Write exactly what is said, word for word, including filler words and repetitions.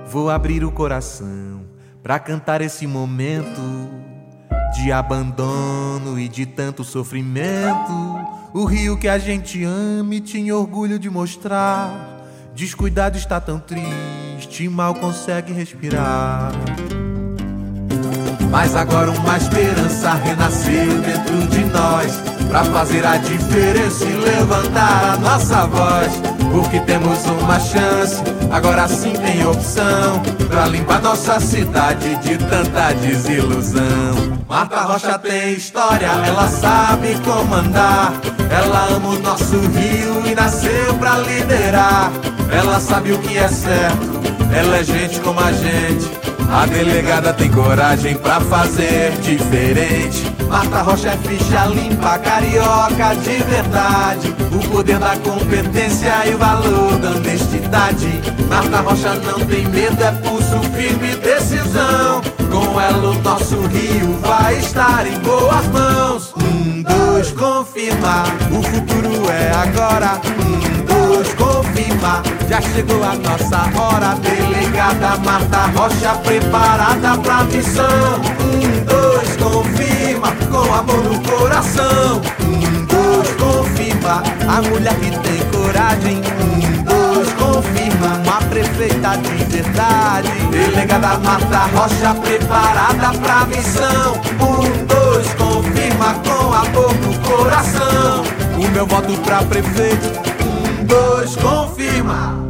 Vou abrir o coração pra cantar esse momento de abandono e de tanto sofrimento. O rio que a gente ama e tinha orgulho de mostrar, descuidado está tão triste, mal consegue respirar. Mas agora uma esperança renasceu dentro de nós, pra fazer a diferença e levantar a nossa voz. Porque temos uma chance, agora sim tem opção, pra limpar nossa cidade de tanta desilusão. Marta Rocha tem história, ela sabe comandar, ela ama o nosso rio e nasceu pra liderar. Ela sabe o que é certo, ela é gente como a gente, a delegada tem coragem pra fazer diferente. Marta Rocha é ficha limpa, carioca de verdade, o poder da competência e o valor da honestidade. Marta Rocha não tem medo, é pulso firme e decisão. Com ela o nosso rio vai estar em boas mãos. Um, dois, confirma, o futuro é agora. Um, dois, confirma, já chegou a nossa hora. Delegada Marta Rocha preparada pra missão. Um, dois, confirma, com amor no coração. Um, dois, confirma, a mulher que tem coragem. Um, dois, confirma, uma prefeita de verdade. Delegada Marta Rocha preparada pra missão. Um, dois, confirma, com amor no coração. O meu voto pra prefeito. Um, dois, confirma.